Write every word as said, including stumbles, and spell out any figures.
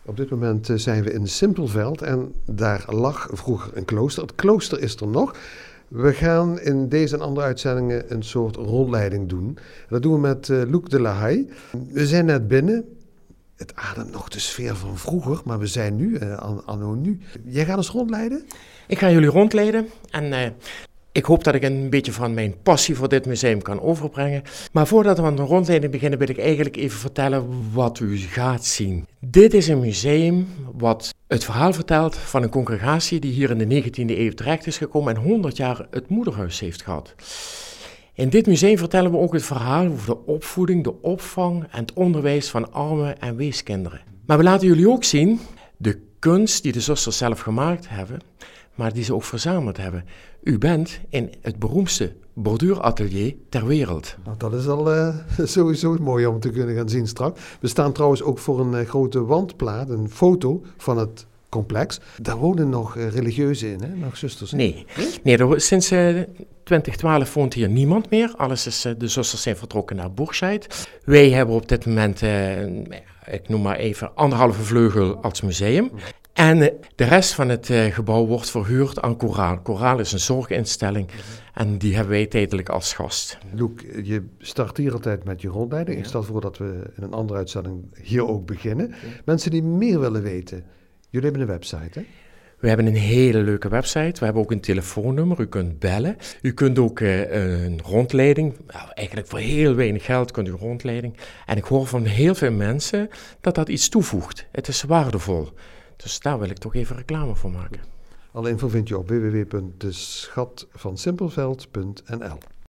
Op dit moment zijn we in Simpelveld en daar lag vroeger een klooster. Het klooster is er nog. We gaan in deze en andere uitzendingen een soort rondleiding doen. Dat doen we met uh, Luc de la Haye. We zijn net binnen. Het ademt nog de sfeer van vroeger, maar we zijn nu, uh, anno nu. Jij gaat ons rondleiden? Ik ga jullie rondleiden en uh, ik hoop dat ik een beetje van mijn passie voor dit museum kan overbrengen. Maar voordat we aan de rondleiding beginnen, wil ik eigenlijk even vertellen wat u gaat zien. Dit is een museum wat het verhaal vertelt van een congregatie die hier in de negentiende eeuw terecht is gekomen en honderd jaar het moederhuis heeft gehad. In dit museum vertellen we ook het verhaal over de opvoeding, de opvang en het onderwijs van arme en weeskinderen. Maar we laten jullie ook zien de kunst die de zusters zelf gemaakt hebben, maar die ze ook verzameld hebben. U bent in het beroemdste borduuratelier ter wereld. Nou, dat is al uh, sowieso mooi om te kunnen gaan zien straks. We staan trouwens ook voor een uh, grote wandplaat, een foto van het complex. Daar wonen nog uh, religieuzen in, hè? Nog zusters? In. Nee, nee er, sinds uh, twintig twaalf woont hier niemand meer. Alles is, uh, de zusters zijn vertrokken naar Bourgscheid. Wij hebben op dit moment, uh, ik noem maar even, anderhalve vleugel als museum. En uh, de rest van het uh, gebouw wordt verhuurd aan Coraal. Coraal is een zorginstelling en die hebben wij tijdelijk als gast. Luc, je start hier altijd met je rondleiding. Ja. Ik stel voor dat we in een andere uitzending hier ook beginnen. Ja. Mensen die meer willen weten, jullie hebben een website, hè? We hebben een hele leuke website. We hebben ook een telefoonnummer. U kunt bellen. U kunt ook uh, een rondleiding. Nou, eigenlijk voor heel weinig geld kunt u een rondleiding. En ik hoor van heel veel mensen dat dat iets toevoegt. Het is waardevol. Dus daar wil ik toch even reclame voor maken. Alle info vind je op w w w punt de schat van simpelveld punt n l.